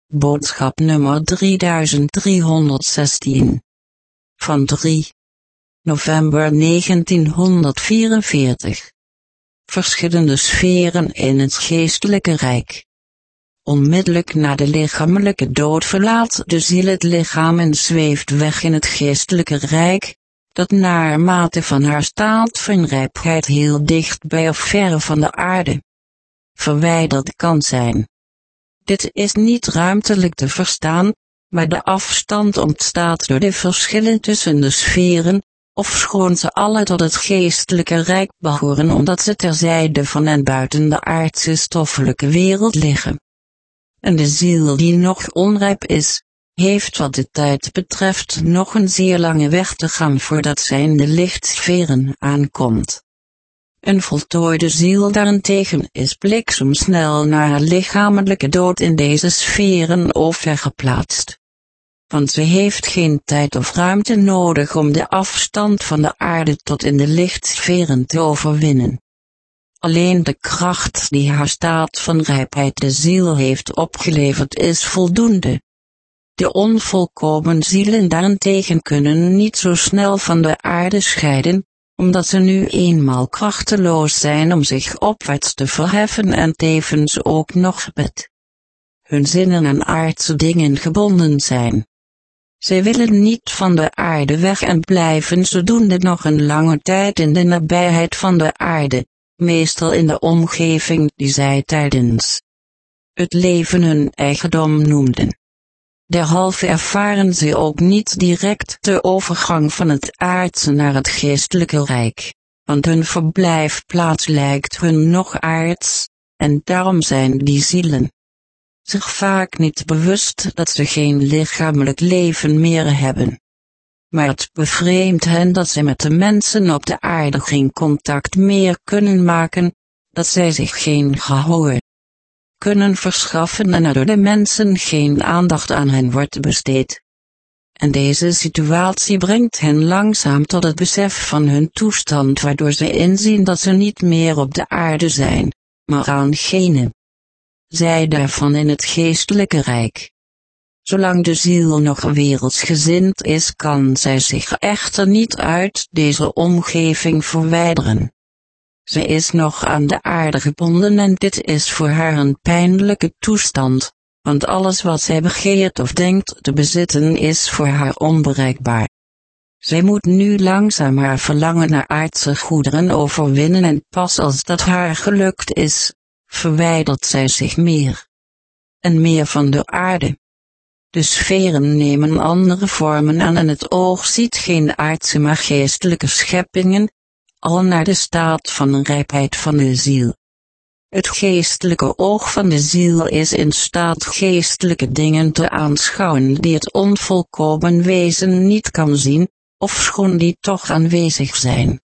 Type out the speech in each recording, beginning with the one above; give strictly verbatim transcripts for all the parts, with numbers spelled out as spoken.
Boodschap nummer driedriehonderdzestien. Van drie november negentienhonderdvierenveertig. Verschillende sferen in het geestelijke rijk. Onmiddellijk na de lichamelijke dood verlaat de ziel het lichaam en zweeft weg in het geestelijke rijk, dat naarmate van haar staat van rijpheid heel dicht bij of ver van de aarde verwijderd kan zijn. Dit is niet ruimtelijk te verstaan, maar de afstand ontstaat door de verschillen tussen de sferen, ofschoon ze alle tot het geestelijke rijk behoren omdat ze terzijde van en buiten de aardse stoffelijke wereld liggen. En de ziel die nog onrijp is, heeft wat de tijd betreft nog een zeer lange weg te gaan voordat zij in de lichtsferen aankomt. Een voltooide ziel daarentegen is bliksemsnel na haar lichamelijke dood in deze sferen overgeplaatst. Want ze heeft geen tijd of ruimte nodig om de afstand van de aarde tot in de lichtsferen te overwinnen. Alleen de kracht die haar staat van rijpheid de ziel heeft opgeleverd is voldoende. De onvolkomen zielen daarentegen kunnen niet zo snel van de aarde scheiden, omdat ze nu eenmaal krachteloos zijn om zich opwaarts te verheffen en tevens ook nog met hun zinnen aan aardse dingen gebonden zijn. Zij willen niet van de aarde weg en blijven zodoende nog een lange tijd in de nabijheid van de aarde, meestal in de omgeving die zij tijdens het leven hun eigendom noemden. Derhalve ervaren ze ook niet direct de overgang van het aardse naar het geestelijke rijk, want hun verblijfplaats lijkt hun nog aards, en daarom zijn die zielen zich vaak niet bewust dat ze geen lichamelijk leven meer hebben. Maar het bevreemdt hen dat zij met de mensen op de aarde geen contact meer kunnen maken, dat zij zich geen gehoor kunnen verschaffen en er door de mensen geen aandacht aan hen wordt besteed. En deze situatie brengt hen langzaam tot het besef van hun toestand waardoor ze inzien dat ze niet meer op de aarde zijn, maar aan gene zij daarvan in het geestelijke rijk. Zolang de ziel nog wereldsgezind is, kan zij zich echter niet uit deze omgeving verwijderen. Ze is nog aan de aarde gebonden en dit is voor haar een pijnlijke toestand, want alles wat zij begeert of denkt te bezitten is voor haar onbereikbaar. Zij moet nu langzaam haar verlangen naar aardse goederen overwinnen en pas als dat haar gelukt is, verwijdert zij zich meer en meer van de aarde. De sferen nemen andere vormen aan en het oog ziet geen aardse maar geestelijke scheppingen, al naar de staat van rijpheid van de ziel. Het geestelijke oog van de ziel is in staat geestelijke dingen te aanschouwen die het onvolkomen wezen niet kan zien, ofschoon die toch aanwezig zijn.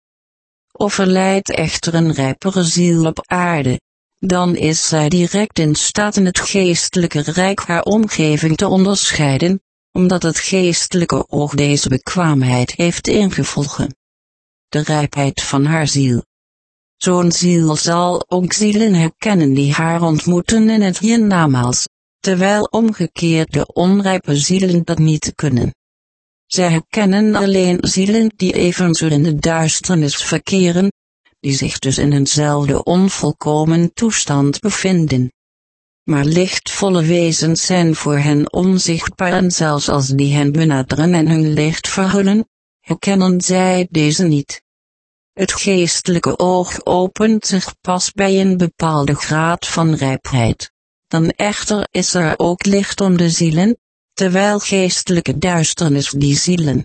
Overlijdt echter een rijpere ziel op aarde, dan is zij direct in staat in het geestelijke rijk haar omgeving te onderscheiden, omdat het geestelijke oog deze bekwaamheid heeft ingevolgen. De rijpheid van haar ziel. Zo'n ziel zal ook zielen herkennen die haar ontmoeten in het hiernamaals, terwijl omgekeerd de onrijpe zielen dat niet kunnen. Zij herkennen alleen zielen die evenzo in de duisternis verkeren, die zich dus in eenzelfde onvolkomen toestand bevinden. Maar lichtvolle wezens zijn voor hen onzichtbaar en zelfs als die hen benaderen en hun licht verhullen, herkennen zij deze niet. Het geestelijke oog opent zich pas bij een bepaalde graad van rijpheid. Dan echter is er ook licht om de zielen, terwijl geestelijke duisternis die zielen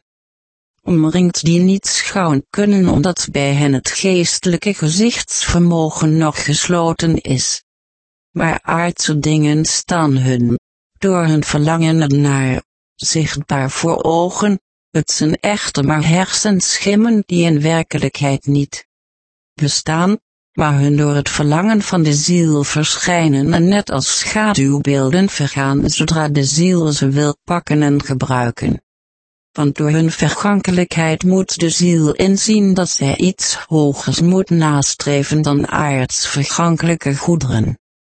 omringt die niet schouwen kunnen omdat bij hen het geestelijke gezichtsvermogen nog gesloten is. Maar aardse dingen staan hun, door hun verlangen ernaar, zichtbaar voor ogen. Het zijn echter maar hersenschimmen die in werkelijkheid niet bestaan, maar hun door het verlangen van de ziel verschijnen en net als schaduwbeelden vergaan zodra de ziel ze wil pakken en gebruiken. Want door hun vergankelijkheid moet de ziel inzien dat zij iets hogers moet nastreven dan aards vergankelijke goederen.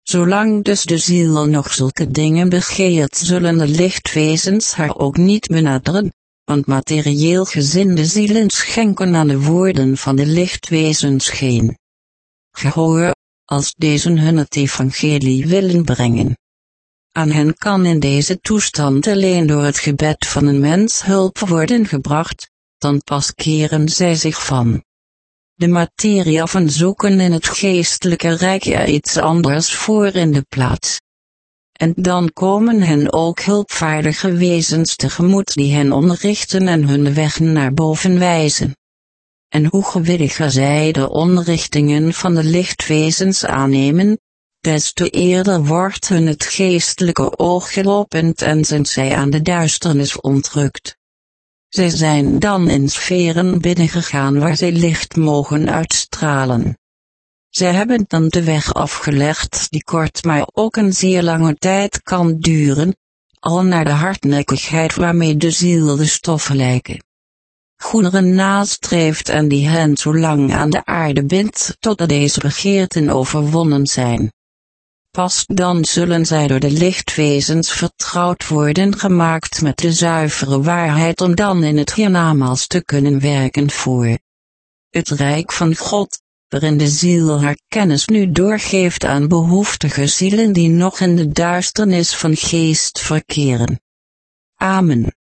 Zolang dus de ziel nog zulke dingen begeert, zullen de lichtwezens haar ook niet benaderen, want materieel gezinde zielen schenken aan de woorden van de lichtwezens geen gehoor, als deze hun het evangelie willen brengen. Aan hen kan in deze toestand alleen door het gebed van een mens hulp worden gebracht, dan pas keren zij zich van de materie af en zoeken in het geestelijke rijk er iets anders voor in de plaats. En dan komen hen ook hulpvaardige wezens tegemoet die hen onderrichten en hun weg naar boven wijzen. En hoe gewilliger zij de onderrichtingen van de lichtwezens aannemen, des te eerder wordt hun het geestelijke oog geopend en zijn zij aan de duisternis ontrukt. Zij zijn dan in sferen binnengegaan waar zij licht mogen uitstralen. Zij hebben dan de weg afgelegd die kort maar ook een zeer lange tijd kan duren, al naar de hardnekkigheid waarmee de ziel de stoffelijke goederen nastreeft en die hen zo lang aan de aarde bindt totdat deze begeerten overwonnen zijn. Pas dan zullen zij door de lichtwezens vertrouwd worden gemaakt met de zuivere waarheid om dan in het hiernamaals te kunnen werken voor het rijk van God, waarin de ziel haar kennis nu doorgeeft aan behoeftige zielen die nog in de duisternis van geest verkeren. Amen.